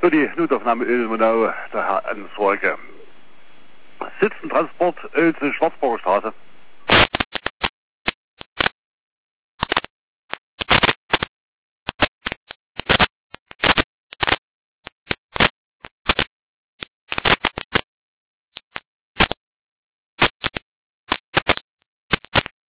für die Notaufnahme Öl-Monau, der Herr Ansorge. Sitzentransport Öl zur Schwarzburger Straße.